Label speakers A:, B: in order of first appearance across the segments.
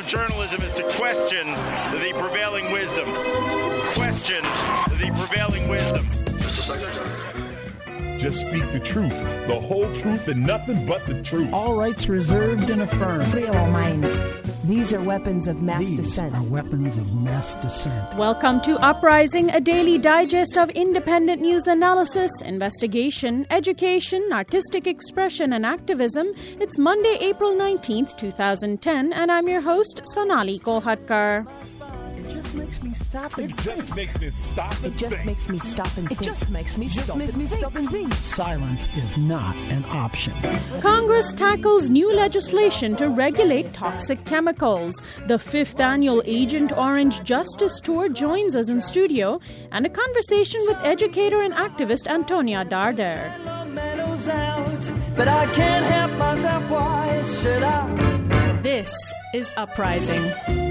A: of journalism is to question the prevailing wisdom. Question the prevailing wisdom. Mr.
B: Secretary. Just speak the truth, the whole truth, and nothing but the truth.
C: All rights reserved and affirmed.
D: Free all minds. These are weapons of mass dissent.
C: These are weapons of mass dissent.
E: Welcome to Uprising, a daily digest of independent news analysis, investigation, education, artistic expression, and activism. It's Monday, April 19th, 2010, and I'm your host, Sonali Kolhatkar.
C: It just makes me stop and think.
B: It just makes me stop and
D: It just
B: think.
D: makes me stop and think.
C: It just makes me stop and think. Silence is not an option.
E: Congress tackles new legislation to regulate toxic chemicals. The 5th annual Agent Orange Justice Tour joins us in studio, and a conversation with educator and activist Antonia Darder.
F: But I can't help myself, why should I?
E: This is Uprising.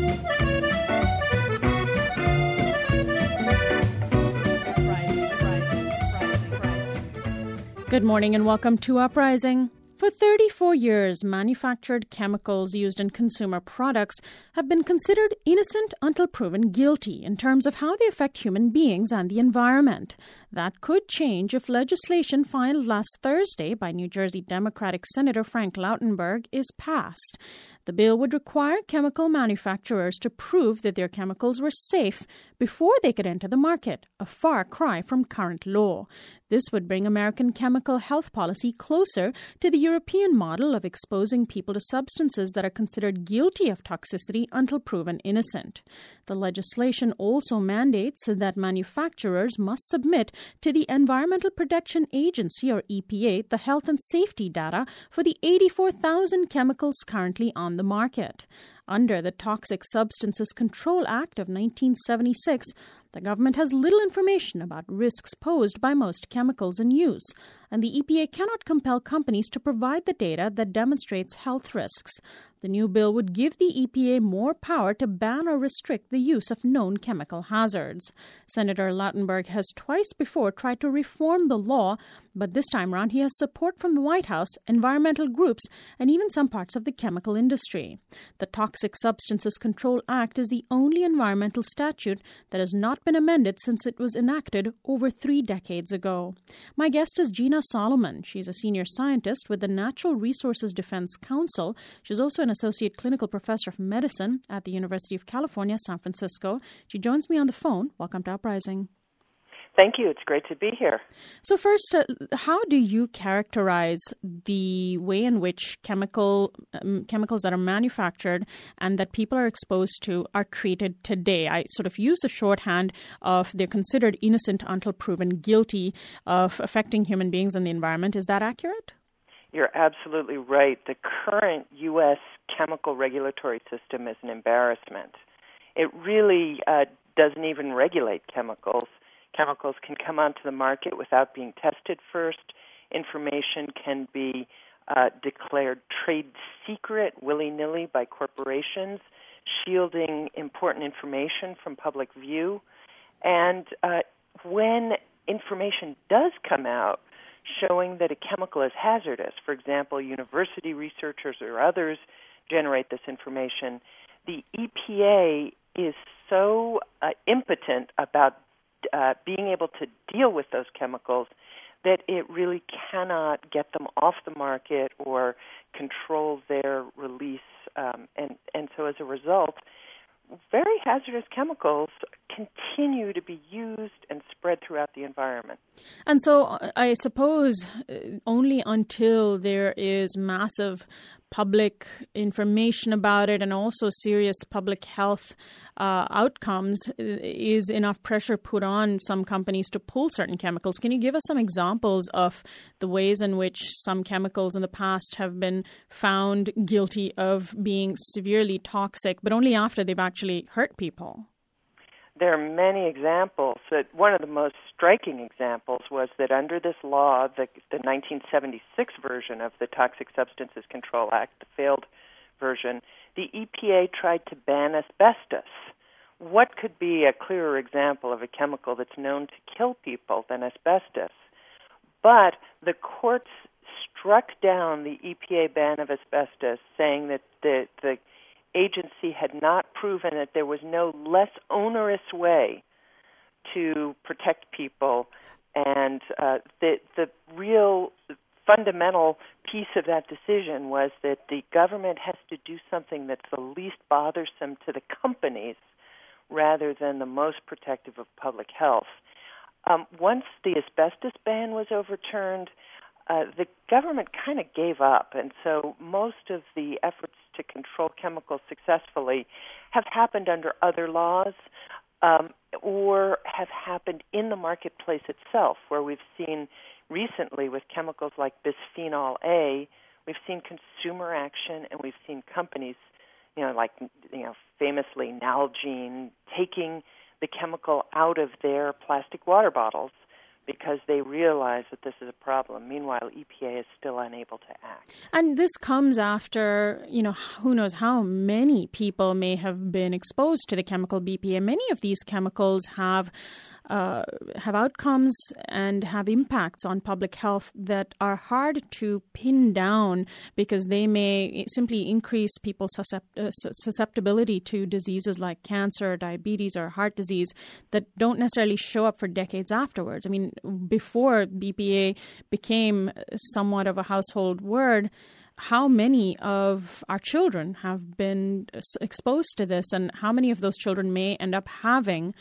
E: Good morning and welcome to Uprising. For 34 years, manufactured chemicals used in consumer products have been considered innocent until proven guilty in terms of how they affect human beings and the environment. That could change if legislation filed last Thursday by New Jersey Democratic Senator Frank Lautenberg is passed. The bill would require chemical manufacturers to prove that their chemicals were safe before they could enter the market, a far cry from current law. This would bring American chemical health policy closer to the European model of exposing people to substances that are considered guilty of toxicity until proven innocent. The legislation also mandates that manufacturers must submit to the Environmental Protection Agency, or EPA, the health and safety data for the 84,000 chemicals currently on the market. Under the Toxic Substances Control Act of 1976, the government has little information about risks posed by most chemicals in use, and the EPA cannot compel companies to provide the data that demonstrates health risks. The new bill would give the EPA more power to ban or restrict the use of known chemical hazards. Senator Lautenberg has twice before tried to reform the law, but this time around he has support from the White House, environmental groups, and even some parts of the chemical industry. The Toxic Substances Control Act is the only environmental statute that has not been amended since it was enacted over 3 decades ago. My guest is Gina Solomon. She's a senior scientist with the Natural Resources Defense Council. She's also an associate clinical professor of medicine at the University of California, San Francisco. She joins me on the phone. Welcome to Uprising.
G: Thank you. It's great to be here.
E: So first, how do you characterize the way in which chemicals that are manufactured and that people are exposed to are treated today? I sort of use the shorthand of they're considered innocent until proven guilty of affecting human beings and the environment. Is that accurate?
G: You're absolutely right. The current U.S. chemical regulatory system is an embarrassment. It really doesn't even regulate chemicals. Chemicals can come onto the market without being tested first. Information can be declared trade secret willy-nilly by corporations, shielding important information from public view. And when information does come out showing that a chemical is hazardous, for example, university researchers or others generate this information, the EPA is so impotent about being able to deal with those chemicals that it really cannot get them off the market or control their release. And so as a result, very hazardous chemicals continue to be used and spread throughout the environment.
E: And so I suppose only until there is massive public information about it and also serious public health outcomes is enough pressure put on some companies to pull certain chemicals. Can you give us some examples of the ways in which some chemicals in the past have been found guilty of being severely toxic, but only after they've actually hurt people?
G: There are many examples. One of the most striking examples was that under this law, the 1976 version of the Toxic Substances Control Act, the failed version, the EPA tried to ban asbestos. What could be a clearer example of a chemical that's known to kill people than asbestos? But the courts struck down the EPA ban of asbestos, saying that the agency had not proven that there was no less onerous way to protect people, and the real fundamental piece of that decision was that the government has to do something that's the least bothersome to the companies rather than the most protective of public health. Once the asbestos ban was overturned, the government kind of gave up, and so most of the efforts to control chemicals successfully have happened under other laws or have happened in the marketplace itself, where we've seen recently with chemicals like bisphenol A, we've seen consumer action, and we've seen companies, famously Nalgene, taking the chemical out of their plastic water bottles because they realize that this is a problem. Meanwhile, EPA is still unable to act.
E: And this comes after, who knows how many people may have been exposed to the chemical BPA. Many of these chemicals have outcomes and have impacts on public health that are hard to pin down because they may simply increase people's susceptibility to diseases like cancer, diabetes, or heart disease that don't necessarily show up for decades afterwards. I mean, before BPA became somewhat of a household word, how many of our children have been exposed to this, and how many of those children may end up having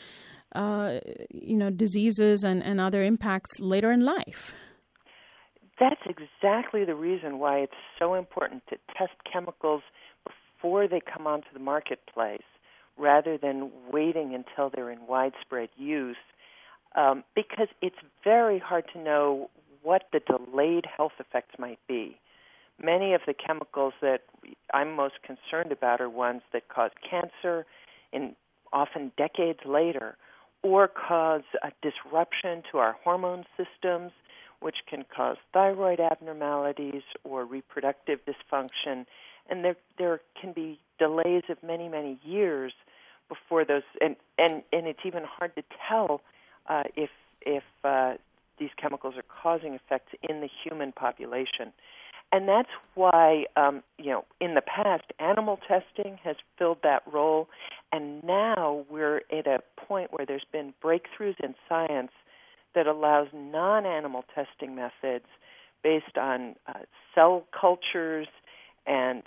E: diseases and other impacts later in life?
G: That's exactly the reason why it's so important to test chemicals before they come onto the marketplace rather than waiting until they're in widespread use, because it's very hard to know what the delayed health effects might be. Many of the chemicals that I'm most concerned about are ones that cause cancer often decades later, or cause a disruption to our hormone systems, which can cause thyroid abnormalities or reproductive dysfunction. And there can be delays of many, many years before those, and it's even hard to tell if these chemicals are causing effects in the human population. And that's why, in the past, animal testing has filled that role, and now we're at a point where there's been breakthroughs in science that allows non-animal testing methods based on cell cultures and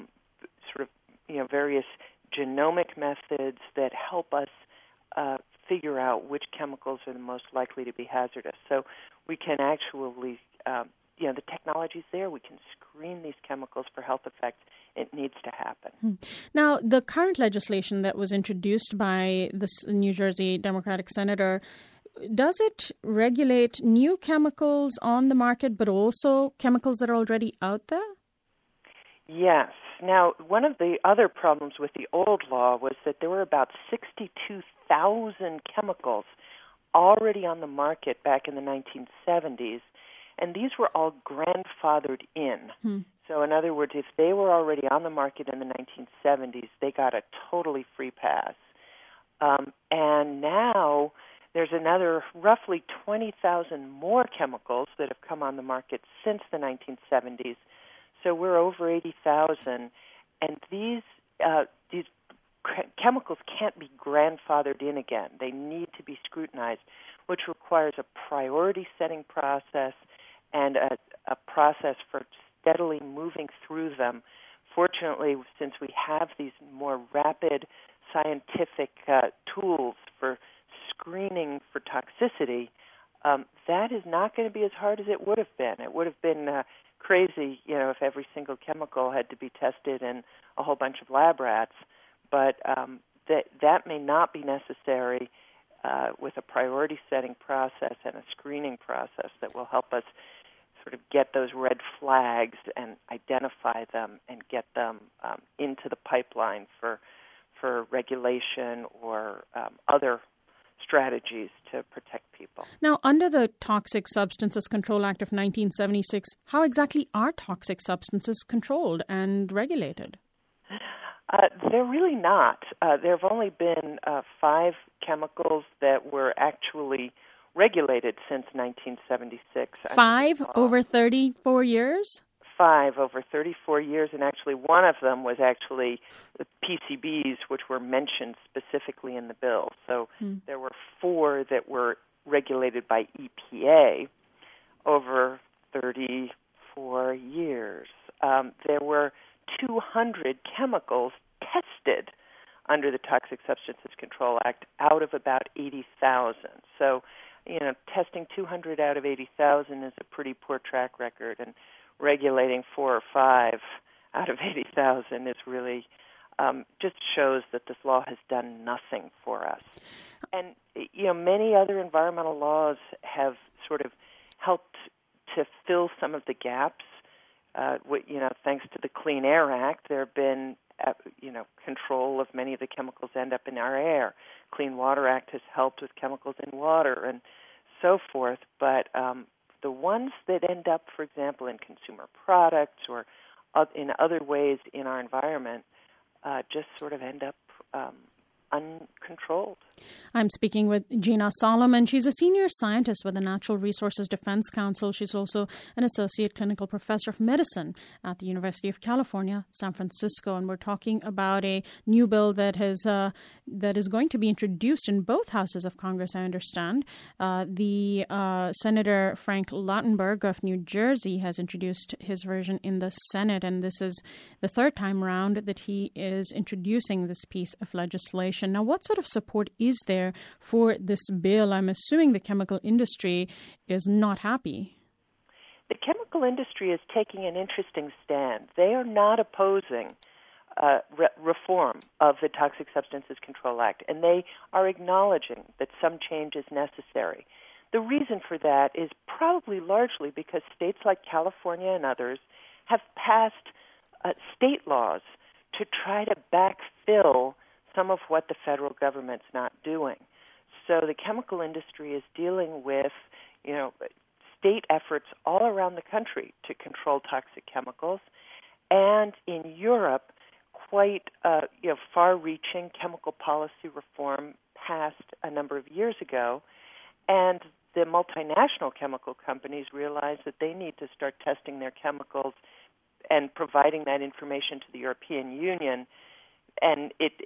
G: various genomic methods that help us figure out which chemicals are the most likely to be hazardous. So we can actually the technology's there. We can screen these chemicals for health effects. It needs to happen.
E: Now, the current legislation that was introduced by this New Jersey Democratic senator, does it regulate new chemicals on the market, but also chemicals that are already out there?
G: Yes. Now, one of the other problems with the old law was that there were about 62,000 chemicals already on the market back in the 1970s, and these were all grandfathered in. So in other words, if they were already on the market in the 1970s, they got a totally free pass. And now there's another roughly 20,000 more chemicals that have come on the market since the 1970s. So we're over 80,000, and these chemicals can't be grandfathered in again. They need to be scrutinized, which requires a priority setting process and a process for steadily moving through them. Fortunately, since we have these more rapid scientific tools for screening for toxicity, that is not going to be as hard as it would have been. It would have been crazy, if every single chemical had to be tested in a whole bunch of lab rats. But that may not be necessary with a priority setting process and a screening process that will help us sort of get those red flags and identify them and get them into the pipeline for regulation or other strategies to protect people.
E: Now, under the Toxic Substances Control Act of 1976, how exactly are toxic substances controlled and regulated?
G: They're really not. There have only been 5 chemicals that were actually regulated since 1976.
E: 5 over 34 years?
G: 5 over 34 years, and actually one of them was actually the PCBs, which were mentioned specifically in the bill. So there were 4 that were regulated by EPA over 34 years. There were 200 chemicals tested under the Toxic Substances Control Act out of about 80,000. So, testing 200 out of 80,000 is a pretty poor track record, and regulating 4 or 5 out of 80,000 is really just shows that this law has done nothing for us. And, many other environmental laws have sort of helped to fill some of the gaps. Thanks to the Clean Air Act, there have been control of many of the chemicals end up in our air. Clean Water Act has helped with chemicals in water and so forth. But the ones that end up, for example, in consumer products or in other ways in our environment, just sort of end up uncontrolled.
E: I'm speaking with Gina Solomon. She's a senior scientist with the Natural Resources Defense Council. She's also an associate clinical professor of medicine at the University of California, San Francisco. And we're talking about a new bill that is going to be introduced in both houses of Congress, I understand. Senator Frank Lautenberg of New Jersey has introduced his version in the Senate, and this is the third time around that he is introducing this piece of legislation. Now, what sort of support is there for this bill? I'm assuming the chemical industry is not happy.
G: The chemical industry is taking an interesting stand. They are not opposing reform of the Toxic Substances Control Act, and they are acknowledging that some change is necessary. The reason for that is probably largely because states like California and others have passed state laws to try to backfill some of what the federal government's not doing. So the chemical industry is dealing with, state efforts all around the country to control toxic chemicals, and in Europe, quite far-reaching chemical policy reform passed a number of years ago, and the multinational chemical companies realize that they need to start testing their chemicals and providing that information to the European Union. And it's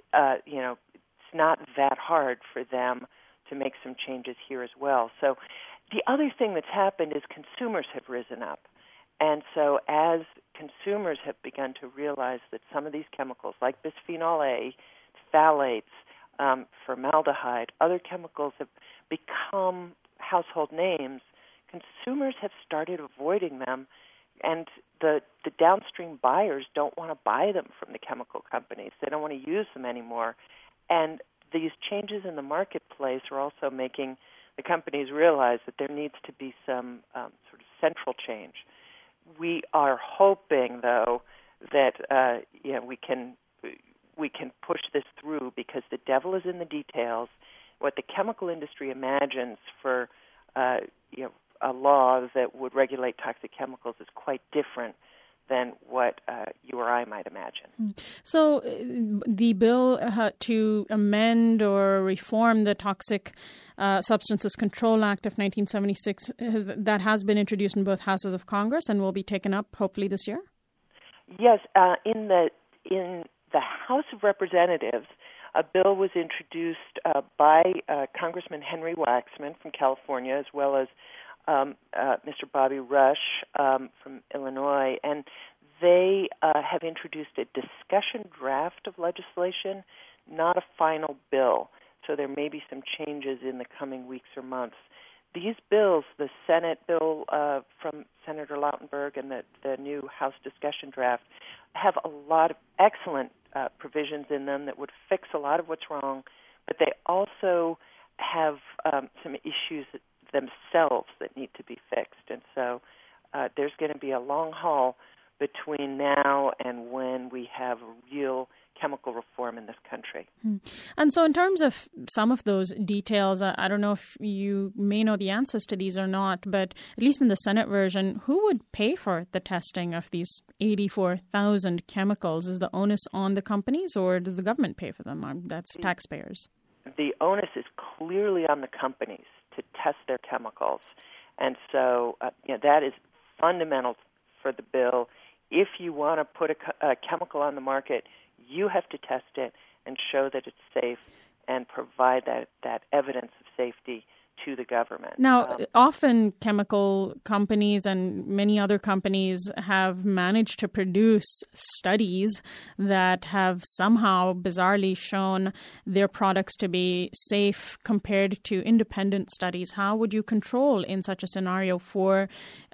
G: not that hard for them to make some changes here as well. So the other thing that's happened is consumers have risen up. And so as consumers have begun to realize that some of these chemicals, like bisphenol A, phthalates, formaldehyde, other chemicals have become household names, consumers have started avoiding them. And the downstream buyers don't want to buy them from the chemical companies. They don't want to use them anymore. And these changes in the marketplace are also making the companies realize that there needs to be some sort of central change. We are hoping, though, that we can push this through, because the devil is in the details. What the chemical industry imagines for a law that would regulate toxic chemicals is quite different than what you or I might imagine.
E: So the bill to amend or reform the Toxic Substances Control Act of 1976, that has been introduced in both houses of Congress and will be taken up hopefully this year?
G: Yes, in the House of Representatives, a bill was introduced by Congressman Henry Waxman from California, as well as Mr. Bobby Rush from Illinois, and they have introduced a discussion draft of legislation, not a final bill. So there may be some changes in the coming weeks or months. These bills, the Senate bill from Senator Lautenberg and the new House discussion draft, have a lot of excellent provisions in them that would fix a lot of what's wrong, but they also have some issues themselves that need to be fixed. And so there's going to be a long haul between now and when we have real chemical reform in this country.
E: And so in terms of some of those details, I don't know if you may know the answers to these or not, but at least in the Senate version, who would pay for the testing of these 84,000 chemicals? Is the onus on the companies, or does the government pay for them? That's taxpayers.
G: The onus is clearly on the companies to test their chemicals. And so that is fundamental for the bill. If you want to put a chemical on the market, you have to test it and show that it's safe and provide that evidence of safety to the government.
E: Now, often chemical companies and many other companies have managed to produce studies that have somehow bizarrely shown their products to be safe compared to independent studies. How would you control in such a scenario for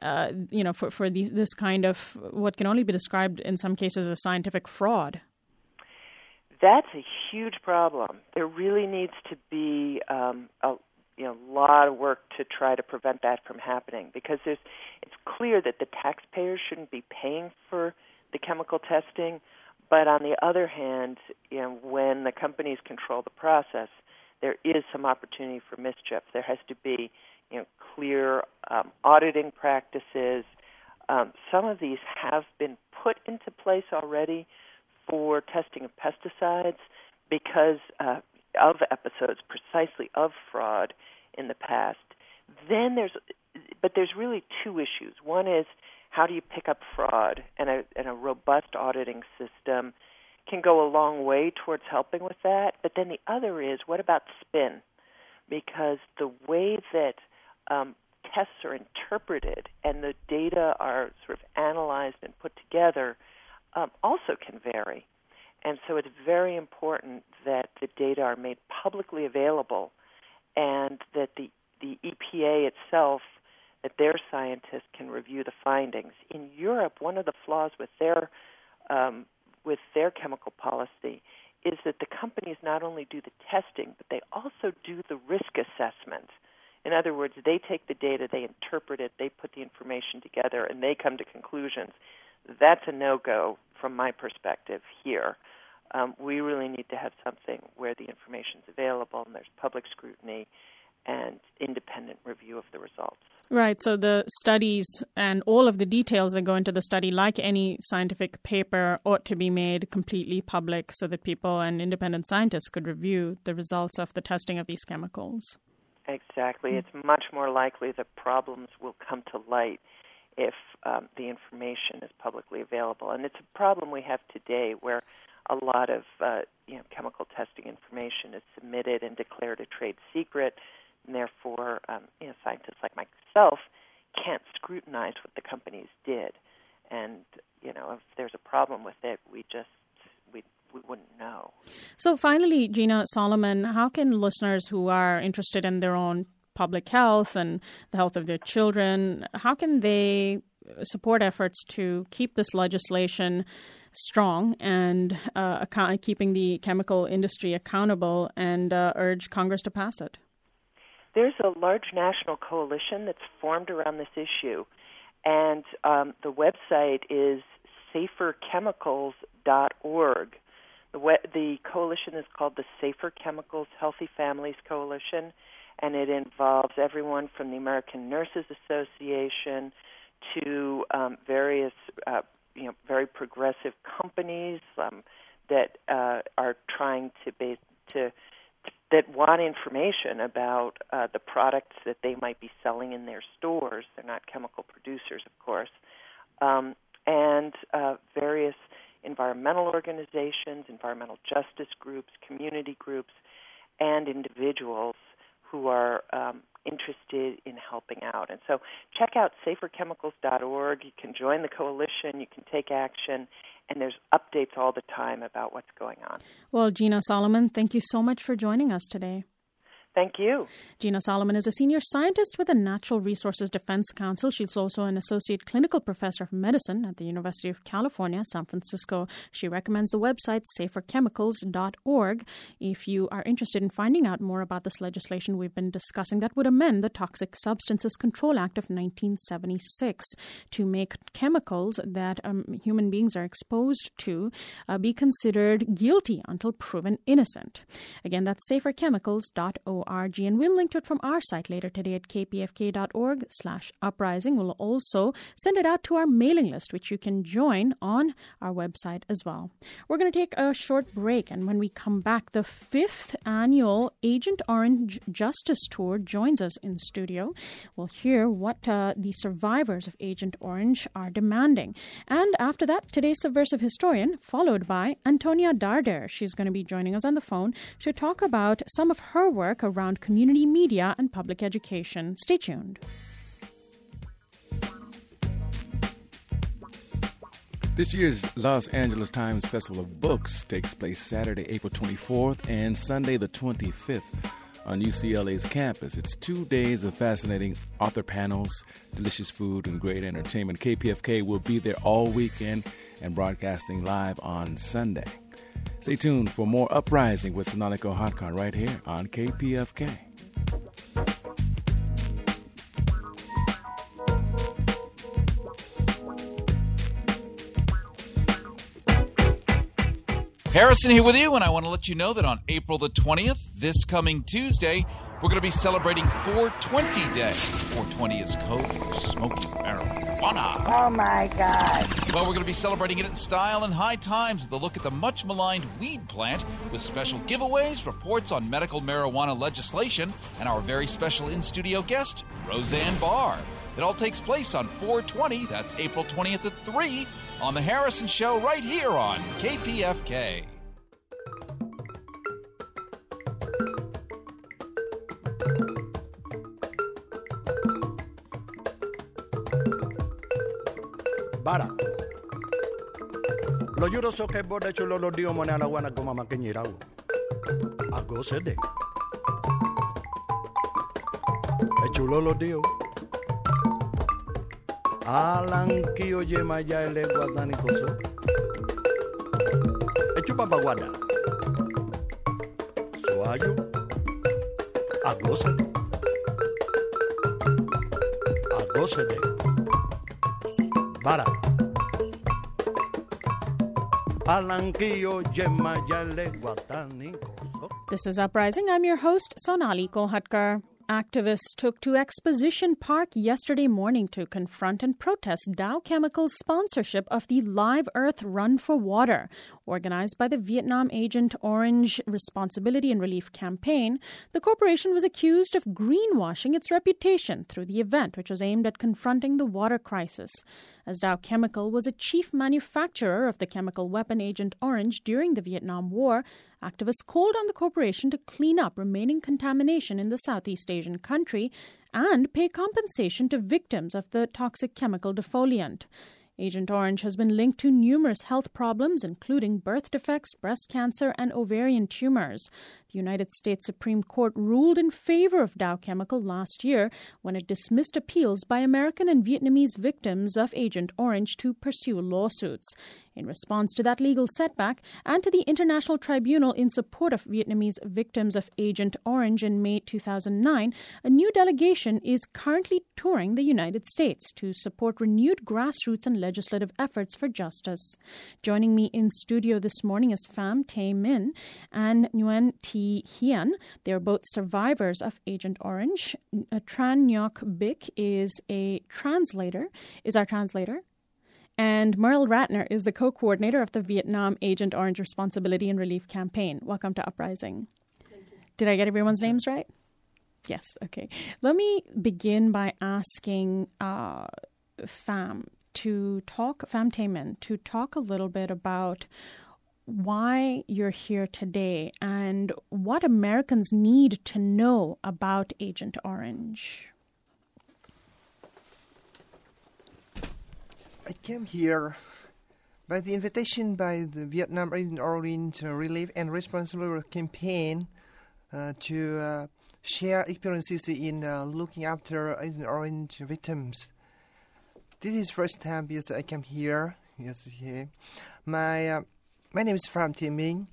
E: this kind of what can only be described in some cases as scientific fraud?
G: That's a huge problem. There really needs to be a lot of work to try to prevent that from happening, because it's clear that the taxpayers shouldn't be paying for the chemical testing, but on the other hand, when the companies control the process, there is some opportunity for mischief. There has to be clear auditing practices. Some of these have been put into place already for testing of pesticides because of episodes precisely of fraud in the past. Then there's really two issues. One is, how do you pick up fraud? And a robust auditing system can go a long way towards helping with that. But then the other is, what about spin? Because the way that tests are interpreted and the data are sort of analyzed and put together also can vary. And so it's very important that the data are made publicly available and that the EPA itself, that their scientists can review the findings. In Europe, one of the flaws with their chemical policy is that the companies not only do the testing, but they also do the risk assessment. In other words, they take the data, they interpret it, they put the information together, and they come to conclusions. That's a no-go from my perspective here. We really need to have something where the information is available and there's public scrutiny and independent review of the results.
E: Right. So the studies and all of the details that go into the study, like any scientific paper, ought to be made completely public so that people and independent scientists could review the results of the testing of these chemicals.
G: Exactly. It's much more likely that problems will come to light if the information is publicly available. And it's a problem we have today where a lot of chemical testing information is submitted and declared a trade secret, and therefore scientists like myself can't scrutinize what the companies did. And if there's a problem with it, we wouldn't know.
E: So finally, Gina Solomon, how can listeners who are interested in their own public health and the health of their children, how can they support efforts to keep this legislation strong and keeping the chemical industry accountable and urge Congress to pass it?
G: There's a large national coalition that's formed around this issue, and the website is saferchemicals.org. The coalition is called the Safer Chemicals Healthy Families Coalition, and it involves everyone from the American Nurses Association to various very progressive companies that are trying that want information about the products that they might be selling in their stores. They're not chemical producers, of course, and various environmental organizations, environmental justice groups, community groups, and individuals who are interested in helping out. And so check out saferchemicals.org. You can join the coalition. You can take action. And there's updates all the time about what's going on.
E: Well, Gina Solomon, thank you so much for joining us today.
G: Thank you.
E: Gina Solomon is a senior scientist with the Natural Resources Defense Council. She's also an associate clinical professor of medicine at the University of California, San Francisco. She recommends the website saferchemicals.org if you are interested in finding out more about this legislation we've been discussing that would amend the Toxic Substances Control Act of 1976 to make chemicals that human beings are exposed to be considered guilty until proven innocent. Again, that's saferchemicals.org. and we'll link to it from our site later today at kpfk.org/uprising. We'll also send it out to our mailing list, which you can join on our website as well. We're going to take a short break, and when we come back, the 5th annual Agent Orange Justice Tour joins us in studio. We'll hear what the survivors of Agent Orange are demanding. And after that, today's Subversive Historian, followed by Antonia Darder. She's going to be joining us on the phone to talk about some of her work around community media and public education. Stay tuned.
H: This year's Los Angeles Times Festival of Books takes place Saturday, April 24th and Sunday the 25th on UCLA's campus. It's 2 days of fascinating author panels, delicious food, and great entertainment. KPFK will be there all weekend and broadcasting live on Sunday. Stay tuned for more Uprising with Sonalico Hatkar right here on KPFK.
I: Harrison here with you, and I want to let you know that on April the 20th, this coming Tuesday, we're going to be celebrating 420 Day. 420 is code for smoking marijuana.
J: Oh, my God.
I: Well, we're going to be celebrating it in style and high times with a look at the much-maligned weed plant with special giveaways, reports on medical marijuana legislation, and our very special in-studio guest, Roseanne Barr. It all takes place on 420, that's April 20th at 3, on The Harrison Show right here on KPFK.
K: Bara. Lo juro so che bode chulo lo dio mone ala wana goma makenyirau. Ago sede. E chulo lo dio. Alang kio je maya ele guadani koso. E chupa baguada. Soayo. Ago sede. Ago sede. Bara.
E: This is Uprising. I'm your host, Sonali Kohatkar. Activists took to Exposition Park yesterday morning to confront and protest Dow Chemical's sponsorship of the Live Earth Run for Water, organized by the Vietnam Agent Orange Responsibility and Relief Campaign. The corporation was accused of greenwashing its reputation through the event, which was aimed at confronting the water crisis. As Dow Chemical was a chief manufacturer of the chemical weapon Agent Orange during the Vietnam War, activists called on the corporation to clean up remaining contamination in the Southeast Asian country and pay compensation to victims of the toxic chemical defoliant. Agent Orange has been linked to numerous health problems, including birth defects, breast cancer, and ovarian tumors. The United States Supreme Court ruled in favor of Dow Chemical last year when it dismissed appeals by American and Vietnamese victims of Agent Orange to pursue lawsuits. In response to that legal setback and to the International Tribunal in support of Vietnamese victims of Agent Orange in May 2009, a new delegation is currently touring the United States to support renewed grassroots and legislative efforts for justice. Joining me in studio this morning is Pham Tay Min and Nguyen Thi Hien. They're both survivors of Agent Orange. Tran Ngoc Bic is our translator. And Merle Ratner is the co-coordinator of the Vietnam Agent Orange Responsibility and Relief Campaign. Welcome to Uprising. Thank you. Did I get everyone's names right? Yes, okay. Let me begin by asking Pham Tay Min to talk a little bit about why you're here today and what Americans need to know about Agent Orange.
L: I came here by the invitation by the Vietnam Agent Orange Relief and Responsibility Campaign to share experiences in looking after Agent Orange victims. This is first time because I came here. Yes, here. My name is Pham Tay Min.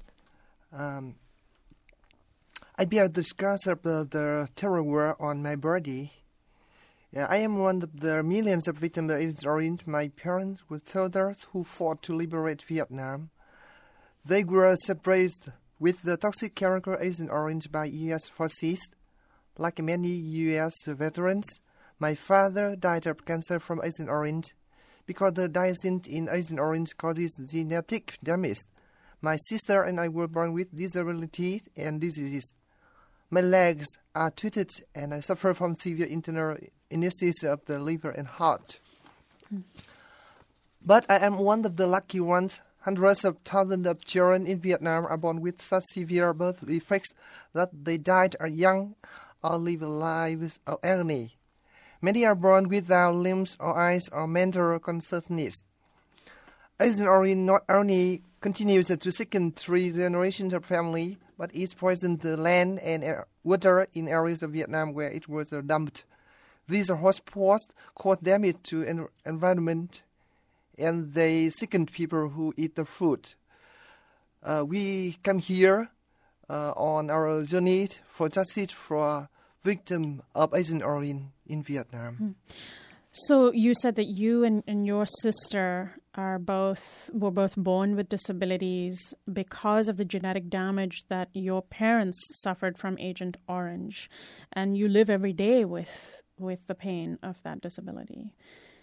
L: I bear the scars of the terror war on my body. I am one of the millions of victims of Agent Orange. My parents were soldiers who fought to liberate Vietnam. They were suppressed with the toxic chemical Agent Orange by U.S. forces like many U.S. veterans, my father died of cancer from Agent Orange. Because the dioxin in Agent Orange causes genetic damage, my sister and I were born with disabilities and diseases. My legs are twisted and I suffer from severe internal anesthesia of the liver and heart. But I am one of the lucky ones. Hundreds of thousands of children in Vietnam are born with such severe birth defects that they died are young or live lives of agony. Many are born without limbs or eyes or mental consciousness. Agent Orange not only continues to sicken 3 generations of family, but it poisoned the land and water in areas of Vietnam where it was dumped. These hotspots cause damage to environment, and they sicken people who eat the food. We come here on our journey for justice for victims of Agent Orange in Vietnam.
E: So you said that you and your sister were both born with disabilities because of the genetic damage that your parents suffered from Agent Orange, and you live every day with the pain of that disability.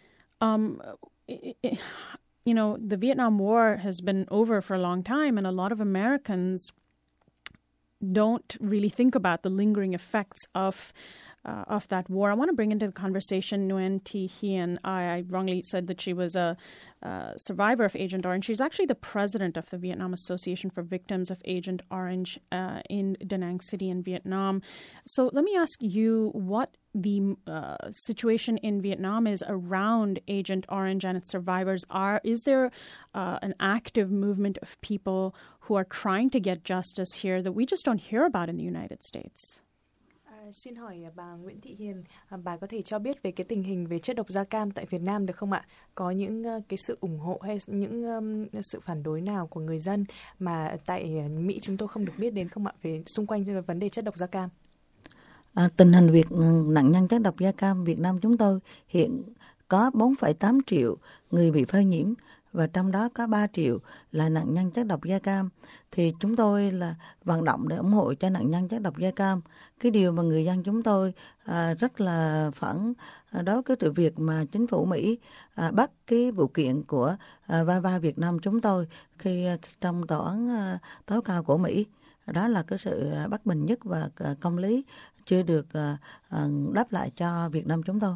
E: The Vietnam War has been over for a long time, and a lot of Americans don't really think about the lingering effects of that war. I want to bring into the conversation Nguyen Thi Hien. I wrongly said that she was a survivor of Agent Orange. She's actually the president of the Vietnam Association for Victims of Agent Orange in Da Nang City in Vietnam. So let me ask you what the situation in Vietnam is around Agent Orange and its survivors are. Is there an active movement of people who are trying to get justice here that we just don't hear about in the United States?
M: Xin hỏi bà Nguyễn Thị Hiền, bà có thể cho biết về cái tình hình về chất độc da cam tại Việt Nam được không ạ? Có những cái sự ủng hộ hay những sự phản đối nào của người dân mà tại Mỹ chúng tôi không được biết đến không ạ, về xung quanh vấn đề chất độc da cam?
N: Tình hình việc nạn nhân chất độc da cam Việt Nam chúng tôi hiện có 4,8 triệu người bị phơi nhiễm, và trong đó có 3 triệu là nạn nhân chất độc da cam. Thì chúng tôi là vận động để ủng hộ cho nạn nhân chất độc da cam. Cái điều mà người dân chúng tôi rất là phẫn đối với sự việc mà chính phủ Mỹ bắt cái vụ kiện của VAVA Việt Nam chúng tôi khi trong tòa án tối cao của Mỹ. Đó là cái sự bất bình nhất và công lý chưa được đáp lại cho Việt Nam chúng tôi.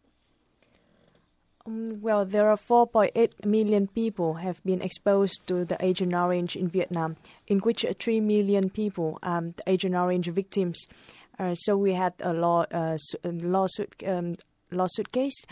M: Well, there are 4.8 million people have been exposed to the Agent Orange in Vietnam, in which 3 million people are the Agent Orange victims. So we had a lawsuit case,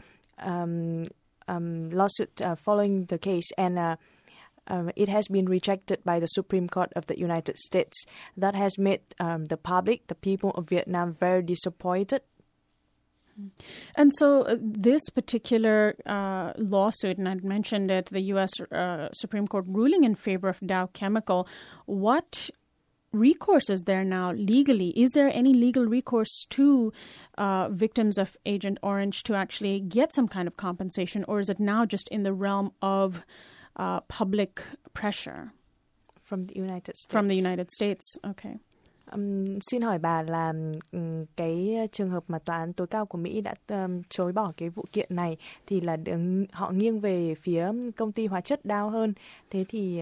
M: following the case, and it has been rejected by the Supreme Court of the United States. That has made the public, the people of Vietnam, very disappointed.
E: And so this particular lawsuit, and I mentioned it, the U.S. Supreme Court ruling in favor of Dow Chemical, what recourse is there now legally? Is there any legal recourse to victims of Agent Orange to actually get some kind of compensation, or is it now just in the realm of public pressure?
M: From the United States.
E: From the United States, okay.
M: Xin hỏi bà là cái trường hợp mà Tòa án tối cao của Mỹ đã chối bỏ cái vụ kiện này thì là họ nghiêng về phía công ty hóa chất Dow hơn. Thế thì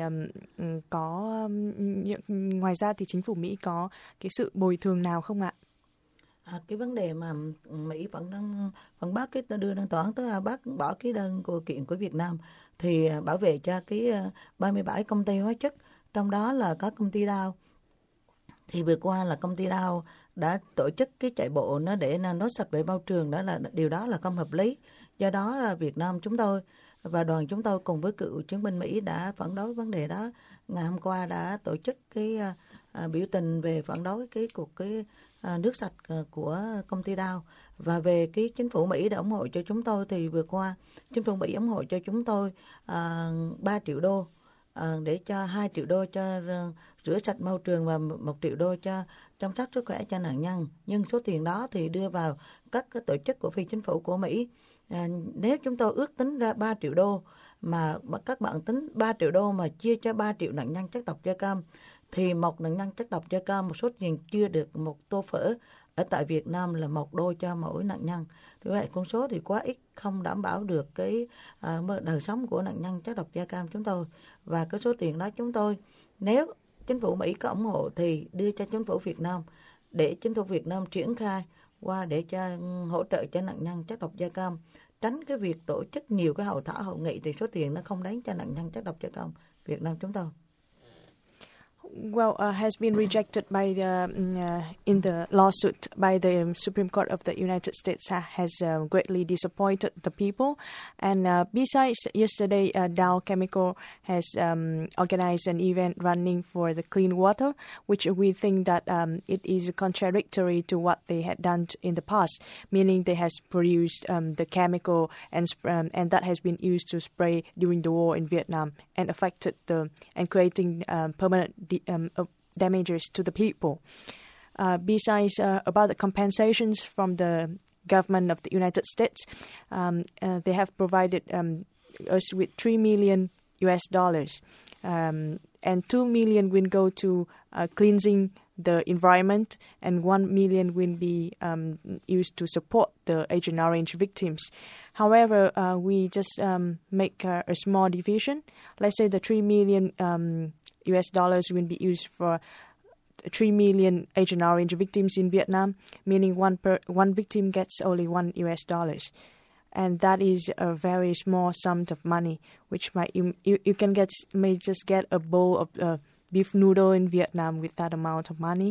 M: ngoài ra thì chính phủ Mỹ có cái sự bồi thường nào không ạ?
N: Cái vấn đề mà Mỹ vẫn bác cái đưa lên tòa án tối cao bác bỏ cái đơn của kiện của Việt Nam thì bảo vệ cho cái 37 công ty hóa chất, trong đó là có công ty Dow. Thì vừa qua là công ty Dow đã tổ chức cái chạy bộ nó để nó sạch về môi trường, điều đó là không hợp lý. Do đó là Việt Nam chúng tôi và đoàn chúng tôi cùng với cựu chiến binh Mỹ đã phản đối vấn đề đó. Ngày hôm qua đã tổ chức cái biểu tình về phản đối cái nước sạch của công ty Dow. Và về cái chính phủ Mỹ đã ủng hộ cho chúng tôi thì vừa qua chính phủ Mỹ ủng hộ cho chúng tôi 3 triệu đô. Để cho 2 triệu đô cho rửa sạch môi trường và 1 triệu đô cho chăm sóc sức khỏe cho nạn nhân. Nhưng số tiền đó thì đưa vào các cái tổ chức của phi chính phủ của Mỹ. Nếu chúng tôi ước tính ra 3 triệu đô mà các bạn tính 3 triệu đô mà chia cho 3 triệu nạn nhân chất độc da cam thì một nạn nhân chất độc da cam một số tiền chưa được một tô phở ở tại Việt Nam là 1 đô cho mỗi nạn nhân. Vì vậy con số thì quá ít, không đảm bảo được cái đời sống của nạn nhân chất độc da cam chúng tôi. Và cái số tiền đó chúng tôi, nếu chính phủ Mỹ có ủng hộ thì đưa cho chính phủ Việt Nam, để chính phủ Việt Nam triển khai qua để cho hỗ trợ cho nạn nhân chất độc da cam, tránh cái việc tổ chức nhiều cái hội thảo hội nghị thì số tiền nó không đáng cho nạn nhân chất độc da cam Việt Nam chúng tôi.
M: Well, has been rejected by the in the lawsuit by the Supreme Court of the United States has greatly disappointed the people. And besides, yesterday Dow Chemical has organized an event running for the clean water, which we think that it is contradictory to what they had done in the past, meaning they has produced the chemical and that has been used to spray during the war in Vietnam and affected and creating permanent damages to the people. Besides, about the compensations from the government of the United States, they have provided us with $3 million, and $2 million will go to cleansing the environment, and $1 million will be used to support the Agent Orange victims. However, we just make a small division. Let's say the $3 million will be used for 3 million Agent Orange victims in Vietnam, meaning one victim gets only $1. And that is a very small sum of money, which you can may just get a bowl of beef noodle in Vietnam with that amount of money.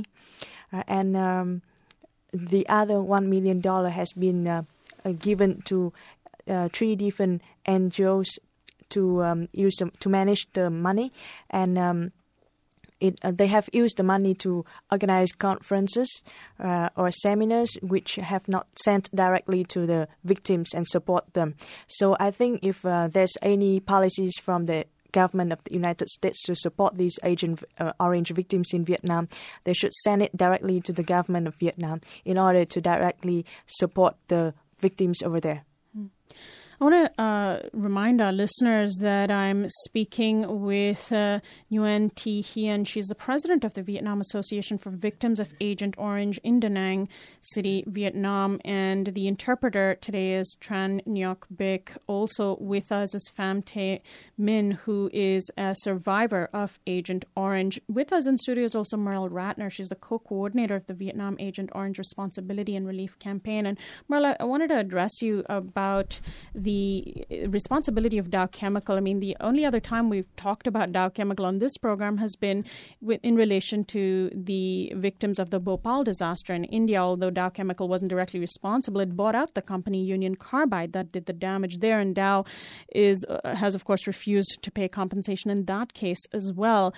M: And the other $1 million has been given to 3 different NGOs to use to manage the money, and they have used the money to organize conferences or seminars which have not sent directly to the victims and support them. So I think if there's any policies from the government of the United States to support these Agent Orange victims in Vietnam, they should send it directly to the government of Vietnam in order to directly support the victims over there.
E: I want to remind our listeners that I'm speaking with Nguyen Thi Hien. She's the president of the Vietnam Association for Victims of Agent Orange in Da Nang City, Vietnam. And the interpreter today is Tran Ngoc Bic. Also with us is Pham Thê Minh, who is a survivor of Agent Orange. With us in studio is also Merle Ratner. She's the co-coordinator of the Vietnam Agent Orange Responsibility and Relief Campaign. And Merle, I wanted to address you about the responsibility of Dow Chemical. I mean, the only other time we've talked about Dow Chemical on this program has been in relation to the victims of the Bhopal disaster in India. Although Dow Chemical wasn't directly responsible, it bought out the company Union Carbide that did the damage there, and Dow has of course refused to pay compensation in that case as well.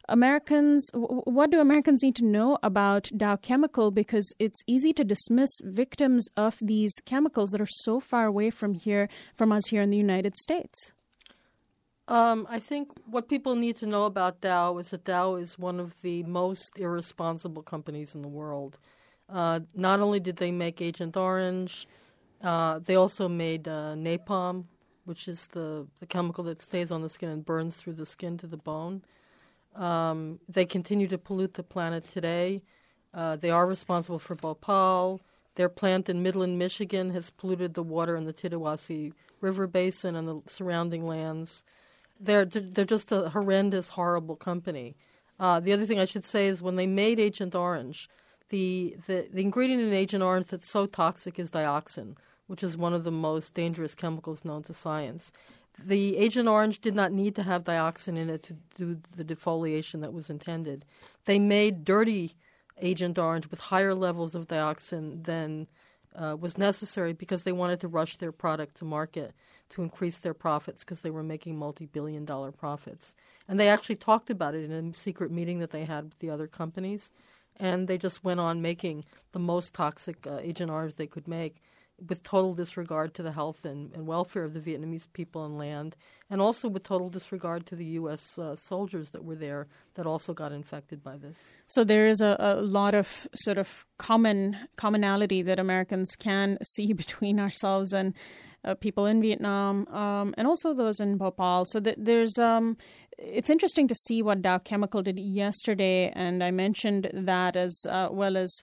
E: What do Americans need to know about Dow Chemical? Because it's easy to dismiss victims of these chemicals that are so far away from us here in the United States.
O: I think what people need to know about Dow is that Dow is one of the most irresponsible companies in the world. Not only did they make Agent Orange, they also made napalm, which is the chemical that stays on the skin and burns through the skin to the bone. They continue to pollute the planet today. They are responsible for Bhopal. Their plant in Midland, Michigan has polluted the water in the Tittawassee River Basin and the surrounding lands. They're just a horrendous, horrible company. The other thing I should say is when they made Agent Orange, the ingredient in Agent Orange that's so toxic is dioxin, which is one of the most dangerous chemicals known to science. The Agent Orange did not need to have dioxin in it to do the defoliation that was intended. They made dirty Agent Orange with higher levels of dioxin than was necessary because they wanted to rush their product to market to increase their profits because they were making multi-billion-dollar profits. And they actually talked about it in a secret meeting that they had with the other companies, and they just went on making the most toxic Agent Orange they could make with total disregard to the health and welfare of the Vietnamese people and land, and also with total disregard to the U.S. Soldiers that were there that also got infected by this.
E: So there is a lot of sort of commonality that Americans can see between ourselves and people in Vietnam and also those in Bhopal. So there's it's interesting to see what Dow Chemical did yesterday, and I mentioned that as well as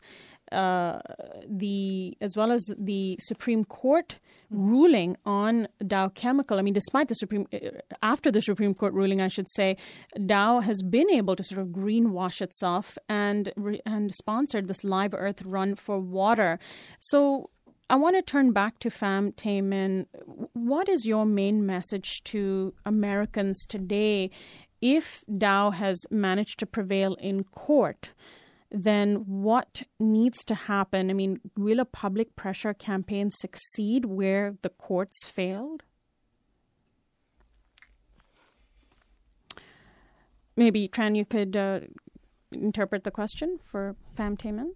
E: as well as the Supreme Court ruling on Dow Chemical. I mean, despite after the Supreme Court ruling, I should say, Dow has been able to sort of greenwash itself and sponsored this Live Earth Run for Water. So I want to turn back to Pham Thanh Minh. What is your main message to Americans today? If Dow has managed to prevail in court, then what needs to happen? I mean, will a public pressure campaign succeed where the courts failed? Maybe, Tran, you could interpret the question for Pham Thanh Minh.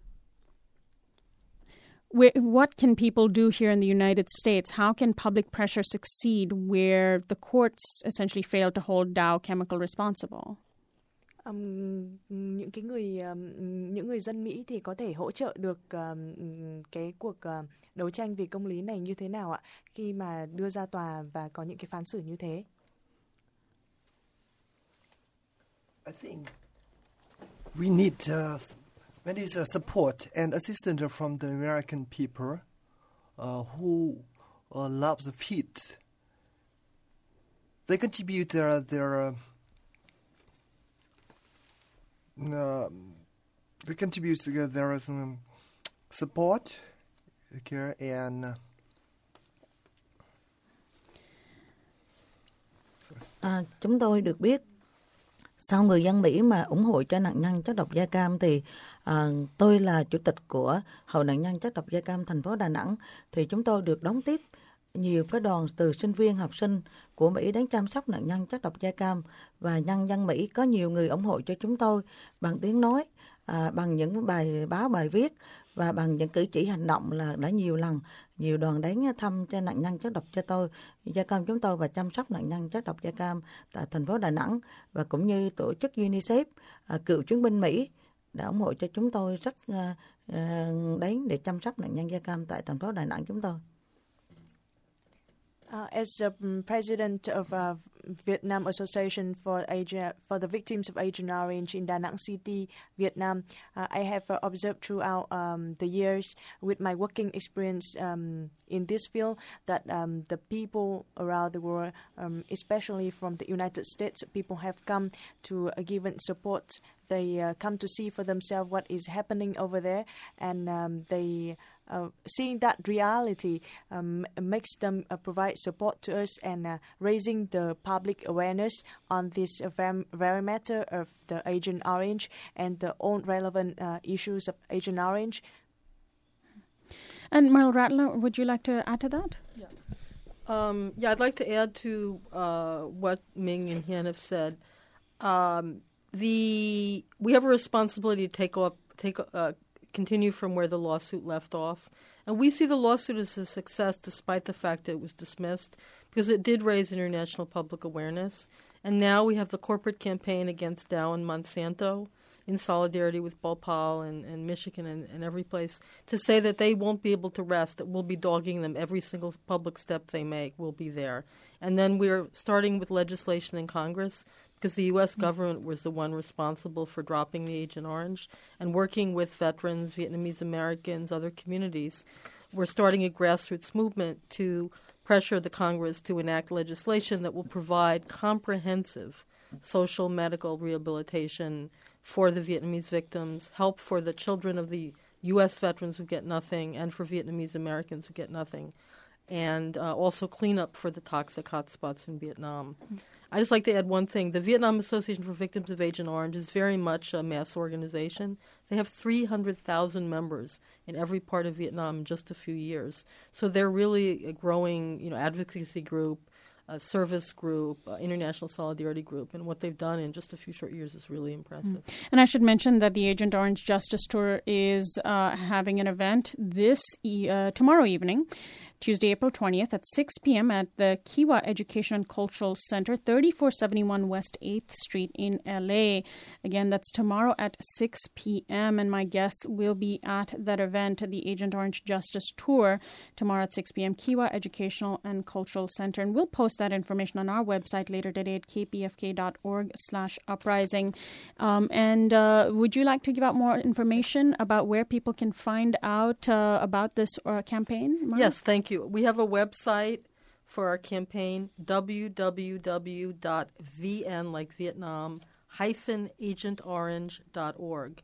E: What can people do here in the United States? How can public pressure succeed where the courts essentially failed to hold Dow Chemical responsible?
M: Những người dân Mỹ thì có thể hỗ trợ được cái cuộc đấu tranh vì công lý này như thế nào ạ? Khi mà đưa ra tòa và có những cái phán xử như thế.
L: I think we need many support and assistance from the American people who love the feet. They contribute their support, okay, and
N: chúng tôi được biết sau người dân Mỹ mà ủng hộ cho nạn nhân chất độc da cam thì tôi là chủ tịch của Hội nạn nhân chất độc da cam thành phố Đà Nẵng, thì chúng tôi được đón tiếp nhiều cái đoàn từ sinh viên học sinh của Mỹ đến chăm sóc nạn nhân chất độc da cam, và nhân dân Mỹ có nhiều người ủng hộ cho chúng tôi bằng tiếng nói, bằng những bài báo, bài viết và bằng những cử chỉ hành động, là đã nhiều lần nhiều đoàn đến thăm cho nạn nhân chất độc da cam chúng tôi và chăm sóc nạn nhân chất độc da cam tại thành phố Đà Nẵng, và cũng như tổ chức UNICEF, cựu chiến binh Mỹ đã ủng hộ cho chúng tôi rất đến để chăm sóc nạn nhân da cam tại thành phố Đà Nẵng chúng tôi.
M: As the president of Vietnam Association for the Victims of Agent Orange in Da Nang City, Vietnam, I have observed throughout the years with my working experience in this field that the people around the world, especially from the United States, people have come to give support. They come to see for themselves what is happening over there, and they seeing that reality makes them provide support to us and raising the public awareness on this very matter of the Agent Orange and the all relevant issues of Agent Orange.
E: And Merle Rattler, would you like to add to that?
O: Yeah, I'd like to add to what Ming and Hien have said. We have a responsibility to continue from where the lawsuit left off. And we see the lawsuit as a success despite the fact that it was dismissed, because it did raise international public awareness. And now we have the corporate campaign against Dow and Monsanto in solidarity with Bhopal and Michigan and every place to say that they won't be able to rest, that we'll be dogging them. Every single public step they make will be there. And then we're starting with legislation in Congress, because the U.S. government was the one responsible for dropping the Agent Orange, and working with veterans, Vietnamese Americans, other communities. We're starting a grassroots movement to pressure the Congress to enact legislation that will provide comprehensive social, medical rehabilitation for the Vietnamese victims, help for the children of the U.S. veterans who get nothing, and for Vietnamese Americans who get nothing, and also clean up for the toxic hotspots in Vietnam. I'd just like to add one thing. The Vietnam Association for Victims of Agent Orange is very much a mass organization. They have 300,000 members in every part of Vietnam in just a few years. So they're really a growing, advocacy group, a service group, international solidarity group, and what they've done in just a few short years is really impressive.
E: And I should mention that the Agent Orange Justice Tour is having an event tomorrow evening Tuesday, April 20th at 6 p.m. at the Kiwa Education and Cultural Center, 3471 West 8th Street in LA. Again, that's tomorrow at 6 p.m. and my guests will be at that event, the Agent Orange Justice Tour, tomorrow at 6 p.m. Kiwa Educational and Cultural Center. And we'll post that information on our website later today at kpfk.org/uprising. Would you like to give out more information about where people can find out about this campaign, Marla?
O: Yes, thank you. We have a website for our campaign, www.vn, like Vietnam, -agentorange.org,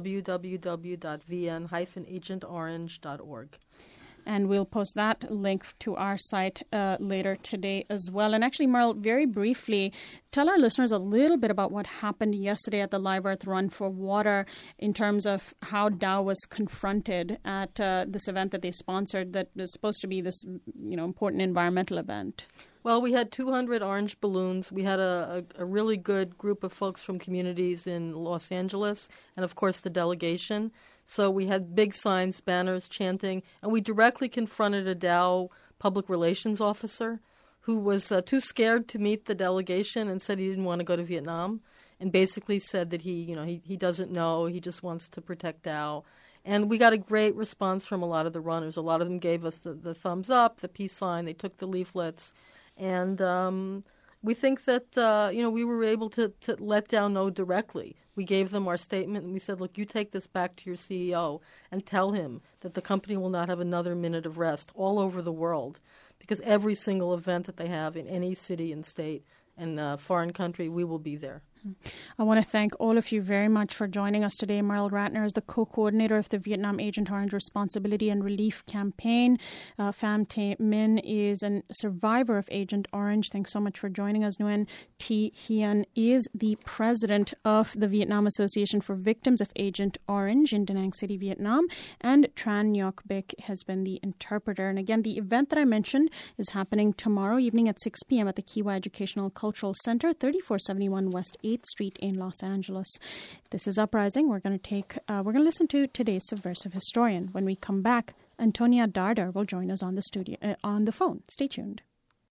O: www.vn-agentorange.org.
E: And we'll post that link to our site later today as well. And actually, Merle, very briefly, tell our listeners a little bit about what happened yesterday at the Live Earth Run for Water in terms of how Dow was confronted at this event that they sponsored that is supposed to be this, important environmental event.
O: Well, we had 200 orange balloons. We had a really good group of folks from communities in Los Angeles and, of course, the delegation. So we had big signs, banners, chanting, and we directly confronted a Dow public relations officer who was too scared to meet the delegation and said he didn't want to go to Vietnam, and basically said that he doesn't know, he just wants to protect Dow. And we got a great response from a lot of the runners. A lot of them gave us the thumbs up, the peace sign. They took the leaflets. And we think that, we were able to let Dow know directly. We gave them our statement and we said, look, you take this back to your CEO and tell him that the company will not have another minute of rest all over the world, because every single event that they have in any city and state and foreign country, we will be there.
E: I want to thank all of you very much for joining us today. Merle Ratner is the co-coordinator of the Vietnam Agent Orange Responsibility and Relief Campaign. Pham Thi Minh is a survivor of Agent Orange. Thanks so much for joining us. Nguyen Thi Hien is the president of the Vietnam Association for Victims of Agent Orange in Da Nang City, Vietnam. And Tran Ngoc Bic has been the interpreter. And again, the event that I mentioned is happening tomorrow evening at 6 p.m. at the Kiwa Educational Cultural Center, 3471 West 8th Street in Los Angeles. This is Uprising. We're going to listen to today's subversive historian. When we come back, Antonia Darder will join us on the phone. Stay tuned.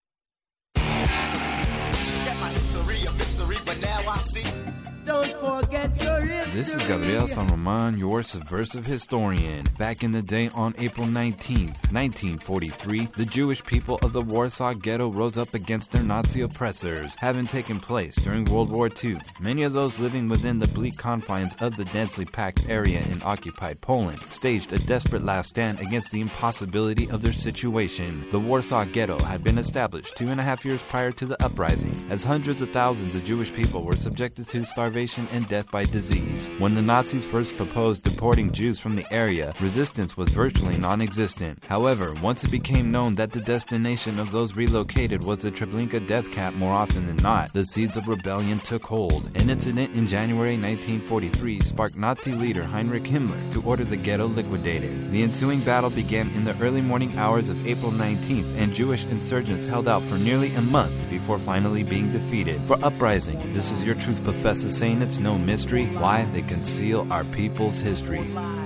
F: Don't forget your history.
P: This is Gabriel San Roman, your subversive historian. Back in the day on April 19th, 1943, the Jewish people of the Warsaw Ghetto rose up against their Nazi oppressors, having taken place during World War II. Many of those living within the bleak confines of the densely packed area in occupied Poland staged a desperate last stand against the impossibility of their situation. The Warsaw Ghetto had been established 2.5 years prior to the uprising, as hundreds of thousands of Jewish people were subjected to starvation and death by disease. When the Nazis first proposed deporting Jews from the area, resistance was virtually non-existent. However, once it became known that the destination of those relocated was the Treblinka death camp more often than not, the seeds of rebellion took hold. An incident in January 1943 sparked Nazi leader Heinrich Himmler to order the ghetto liquidated. The ensuing battle began in the early morning hours of April 19th, and Jewish insurgents held out for nearly a month before finally being defeated. For Uprising, this is your truth professor saying it's no mystery why they conceal our people's history.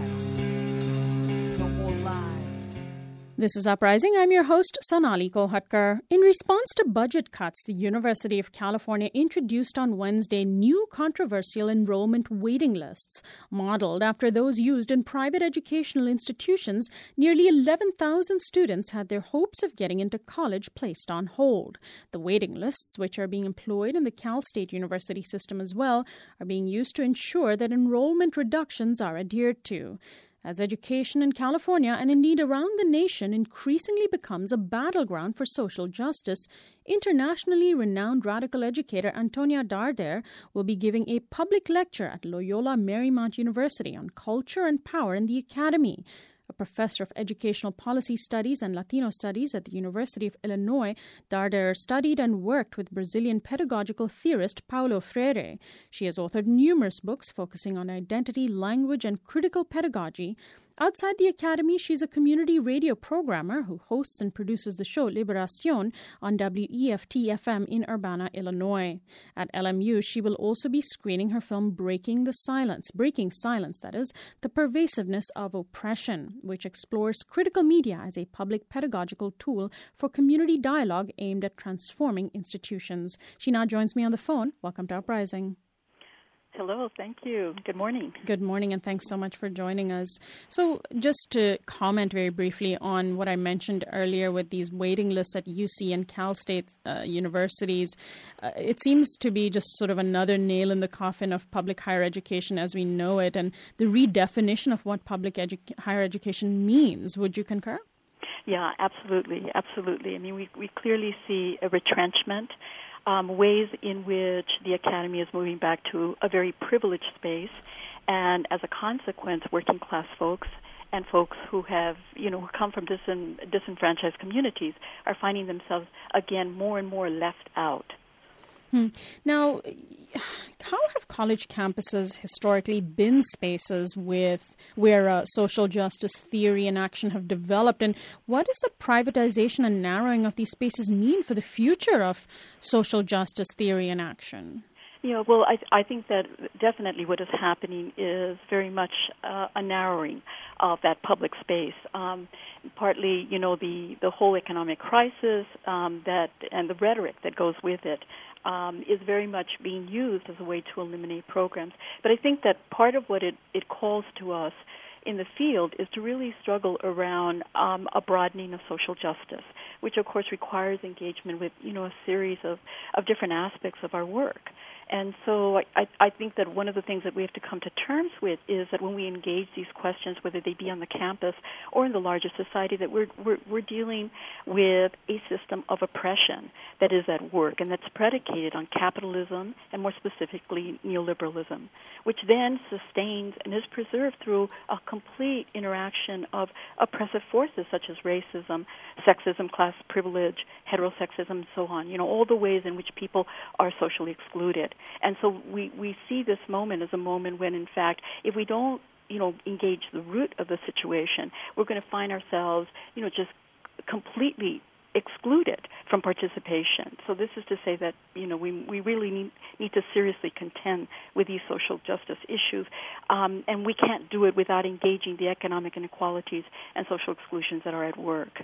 E: This is Uprising. I'm your host, Sonali Kolhatkar. In response to budget cuts, the University of California introduced on Wednesday new controversial enrollment waiting lists. Modeled after those used in private educational institutions, nearly 11,000 students had their hopes of getting into college placed on hold. The waiting lists, which are being employed in the Cal State University system as well, are being used to ensure that enrollment reductions are adhered to. As education in California and indeed around the nation increasingly becomes a battleground for social justice, internationally renowned radical educator Antonia Darder will be giving a public lecture at Loyola Marymount University on culture and power in the academy. A professor of educational policy studies and Latino studies at the University of Illinois, Darder studied and worked with Brazilian pedagogical theorist Paulo Freire. She has authored numerous books focusing on identity, language, and critical pedagogy, Outside the academy, she's a community radio programmer who hosts and produces the show Liberación on WEFT-FM in Urbana, Illinois. At LMU, she will also be screening her film Breaking Silence, that is, The Pervasiveness of Oppression, which explores critical media as a public pedagogical tool for community dialogue aimed at transforming institutions. She now joins me on the phone. Welcome to Uprising.
Q: Hello, thank you. Good morning.
E: Good morning, and thanks so much for joining us. So just to comment very briefly on what I mentioned earlier with these waiting lists at UC and Cal State universities, it seems to be just sort of another nail in the coffin of public higher education as we know it, and the redefinition of what public higher education means. Would you concur?
Q: Yeah, absolutely. I mean, we clearly see a retrenchment. Ways in which the academy is moving back to a very privileged space, and as a consequence, working class folks and folks who have, who come from disenfranchised communities are finding themselves again more and more left out.
E: Now, how have college campuses historically been spaces where social justice theory and action have developed, and what does the privatization and narrowing of these spaces mean for the future of social justice theory and action?
Q: Yeah, well, I think that definitely what is happening is very much a narrowing of that public space. Partly, the whole economic crisis and the rhetoric that goes with it is very much being used as a way to eliminate programs. But I think that part of what it calls to us in the field is to really struggle around a broadening of social justice, which of course requires engagement with, a series of different aspects of our work. And so I think that one of the things that we have to come to terms with is that when we engage these questions, whether they be on the campus or in the larger society, that we're dealing with a system of oppression that is at work and that's predicated on capitalism and more specifically neoliberalism, which then sustains and is preserved through a complete interaction of oppressive forces such as racism, sexism, class privilege, heterosexism, and so on, all the ways in which people are socially excluded. And so we see this moment as a moment when, in fact, if we don't, engage the root of the situation, we're going to find ourselves, just completely excluded from participation. So this is to say that, we really need to seriously contend with these social justice issues, and we can't do it without engaging the economic inequalities and social exclusions that are at work.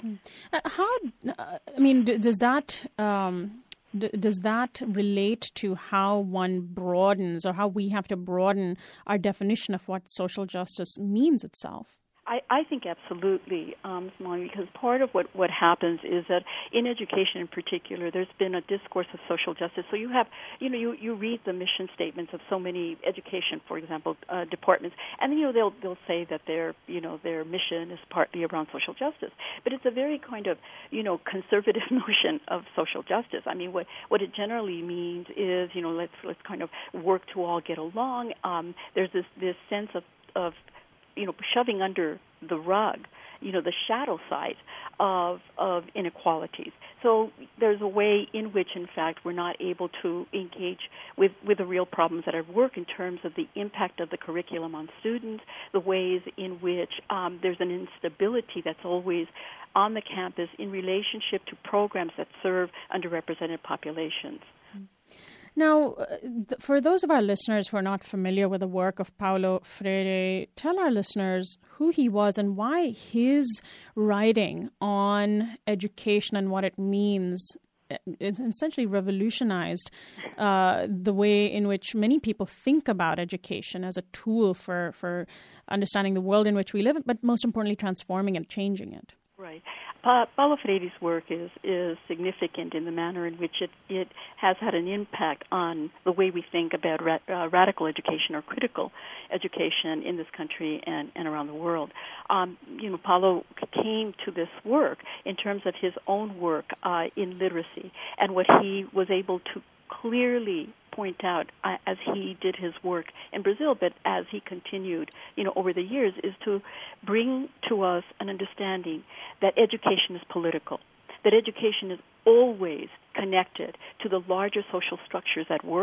E: Does that relate to how one broadens or how we have to broaden our definition of what social justice means itself?
Q: I think absolutely, Molly, because part of what happens is that in education in particular, there's been a discourse of social justice. So you have, you read the mission statements of so many education, for example, departments, and then, they'll say that their mission is partly around social justice. But it's a very kind of, conservative notion of social justice. I mean, what it generally means is, let's kind of work to all get along. There's this sense of shoving under the rug, the shadow side of inequalities. So there's a way in which, in fact, we're not able to engage with the real problems that are at work in terms of the impact of the curriculum on students, the ways in which there's an instability that's always on the campus in relationship to programs that serve underrepresented populations.
E: Now, for those of our listeners who are not familiar with the work of Paulo Freire, tell our listeners who he was and why his writing on education and what it means it essentially revolutionized the way in which many people think about education as a tool for understanding the world in which we live, but most importantly, transforming and changing it.
Q: Right. Paulo Freire's work is significant in the manner in which it has had an impact on the way we think about radical education or critical education in this country and around the world. Paulo came to this work in terms of his own work in literacy and what he was able to clearly point out as he did his work in Brazil, but as he continued, over the years, is to bring to us an understanding that education is political, that education is always connected to the larger social structures at work,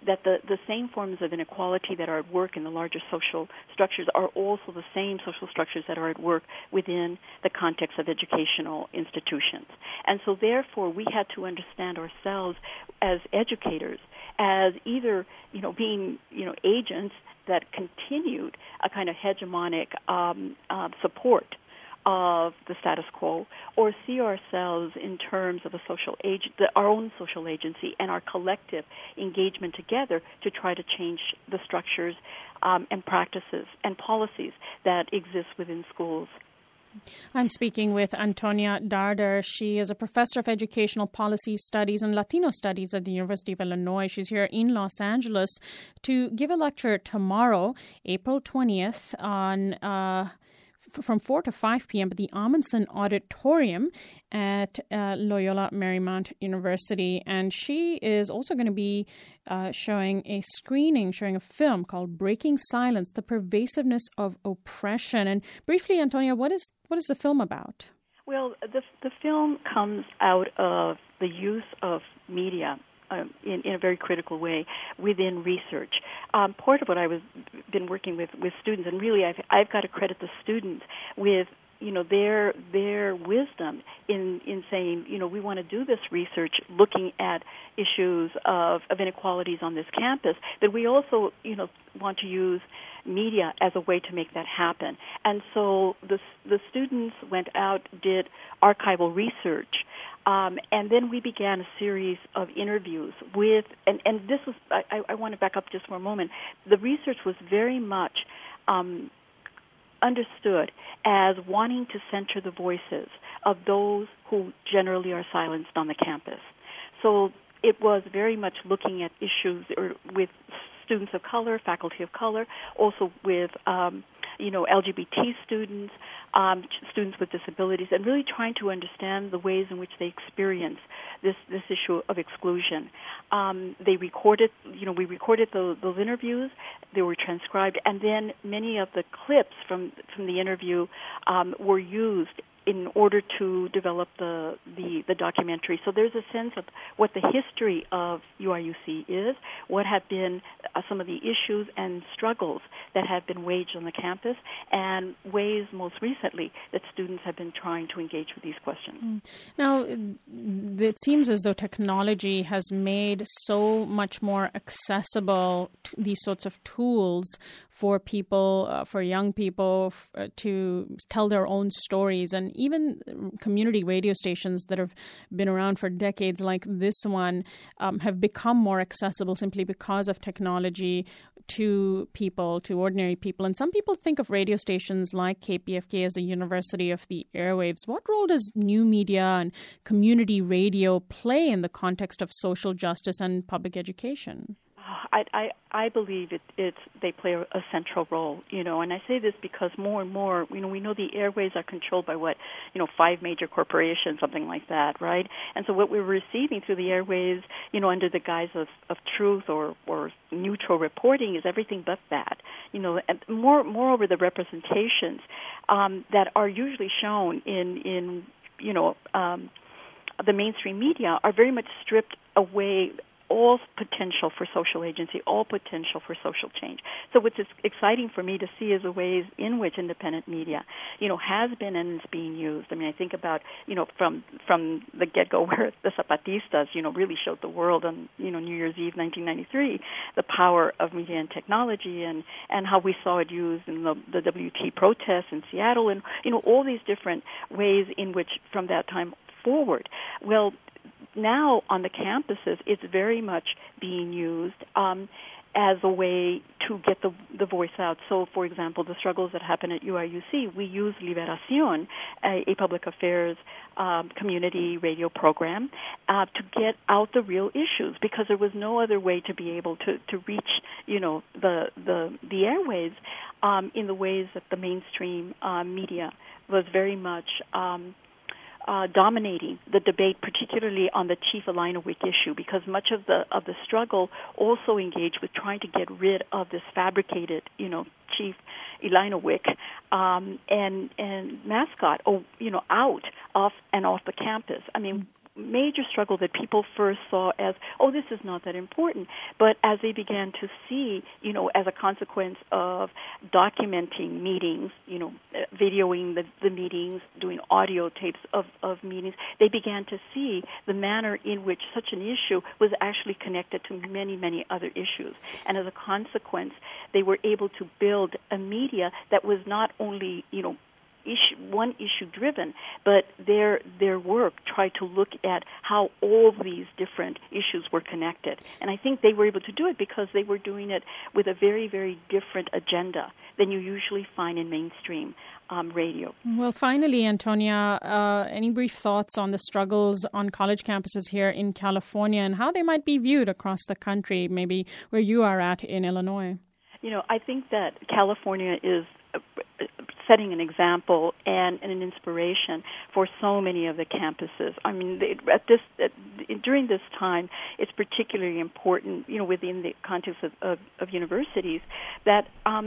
Q: that the same forms of inequality that are at work in the larger social structures are also the same social structures that are at work within the context of educational institutions. And so therefore we had to understand ourselves as educators as either, being, agents that continued a kind of hegemonic support of the status quo, or see ourselves in terms of our own social agency and our collective engagement together to try to change the structures and practices and policies that exist within schools.
E: I'm speaking with Antonia Darder. She is a professor of educational policy studies and Latino studies at the University of Illinois. She's here in Los Angeles to give a lecture tomorrow, April 20th, on from 4 to 5 p.m. at the Amundsen Auditorium at Loyola Marymount University. And she is also going to be showing a film called Breaking Silence, The Pervasiveness of Oppression. And briefly, Antonia, what is the film about?
Q: Well, the film comes out of the use of media in a very critical way within research. Part of what been working with students, and really I've got to credit the students with their wisdom in saying, we want to do this research looking at issues of inequalities on this campus, but we also want to use media as a way to make that happen. And so the students went out, did archival research, and then we began a series of interviews with, and this was, I want to back up just for a moment. The research was very much understood as wanting to center the voices of those who generally are silenced on the campus. So it was very much looking at issues with students of color, faculty of color, also with LGBT students, students with disabilities, and really trying to understand the ways in which they experience this issue of exclusion. We recorded those interviews. They were transcribed, and then many of the clips from the interview were used in order to develop the documentary. So there's a sense of what the history of UIUC is, what have been some of the issues and struggles that have been waged on the campus, and ways most recently that students have been trying to engage with these questions.
E: Now, it seems as though technology has made so much more accessible these sorts of tools for people, for young people to tell their own stories. And even community radio stations that have been around for decades like this one have become more accessible simply because of technology to people, to ordinary people. And some people think of radio stations like KPFK as a university of the airwaves. What role does new media and community radio play in the context of social justice and public education?
Q: I believe they play a central role, and I say this because more and more, we know the airways are controlled by 5 major corporations, something like that, right? And so what we're receiving through the airways, under the guise of truth or neutral reporting is everything but that, and moreover, the representations that are usually shown in the mainstream media are very much stripped away all potential for social agency, all potential for social change. So what's exciting for me to see is the ways in which independent media, has been and is being used. I mean, I think about, from the get-go where the Zapatistas, really showed the world on, New Year's Eve 1993, the power of media and technology and how we saw it used in the WT protests in Seattle and, all these different ways in which from that time forward. Well, now on the campuses, it's very much being used as a way to get the voice out. So, for example, the struggles that happen at UIUC, we use Liberación, a public affairs community radio program, to get out the real issues, because there was no other way to be able to reach, the airwaves in the ways that the mainstream media was very much dominating the debate, particularly on the Chief Elina Wick issue, because much of the struggle also engaged with trying to get rid of this fabricated, Chief Elina Wick and mascot, out off the campus. I mean, major struggle that people first saw as, oh, this is not that important. But as they began to see, as a consequence of documenting meetings, videoing the meetings, doing audio tapes of meetings, they began to see the manner in which such an issue was actually connected to many, many other issues. And as a consequence, they were able to build a media that was not only, one issue driven, but their work tried to look at how all these different issues were connected. And I think they were able to do it because they were doing it with a very, very different agenda than you usually find in mainstream radio.
E: Well, finally, Antonia, any brief thoughts on the struggles on college campuses here in California and how they might be viewed across the country, maybe where you are at in Illinois?
Q: I think that California is setting an example and an inspiration for so many of the campuses. I mean, during this time, it's particularly important, within the context of universities, that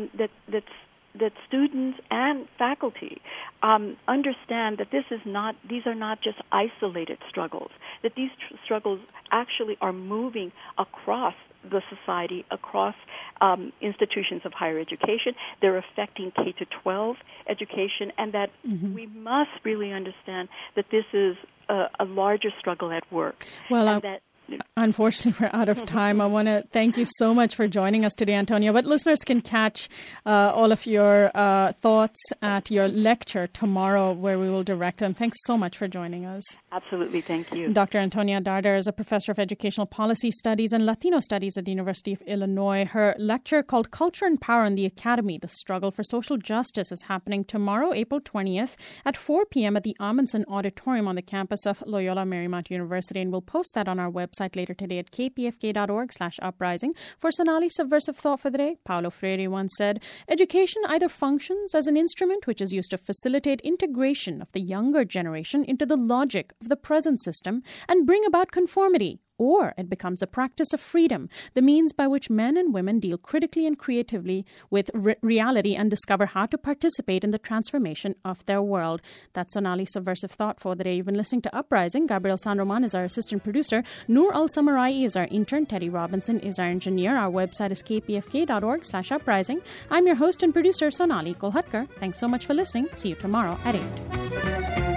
Q: students and faculty understand that these are not just isolated struggles, that these struggles actually are moving across the society, across institutions of higher education. They're affecting K-12 education, and that we must really understand that this is a larger struggle at work.
E: Well, unfortunately, we're out of time. I want to thank you so much for joining us today, Antonia. But listeners can catch all of your thoughts at your lecture tomorrow, where we will direct them. Thanks so much for joining us.
Q: Absolutely. Thank you.
E: Dr. Antonia Darder is a professor of educational policy studies and Latino studies at the University of Illinois. Her lecture, called Culture and Power in the Academy, The Struggle for Social Justice, is happening tomorrow, April 20th at 4 p.m. at the Amundsen Auditorium on the campus of Loyola Marymount University. And we'll post that on our website later today at kpfk.org/uprising. For Sonali's subversive thought for the day, Paulo Freire once said, "Education either functions as an instrument which is used to facilitate integration of the younger generation into the logic of the present system and bring about conformity, or it becomes a practice of freedom, the means by which men and women deal critically and creatively with reality and discover how to participate in the transformation of their world." That's Sonali's subversive thought for the day. You've been listening to Uprising. Gabriel San Roman is our assistant producer. Noor Al-Samarai is our intern. Teddy Robinson is our engineer. Our website is kpfk.org/uprising. I'm your host and producer, Sonali Kolhatkar. Thanks so much for listening. See you tomorrow at 8.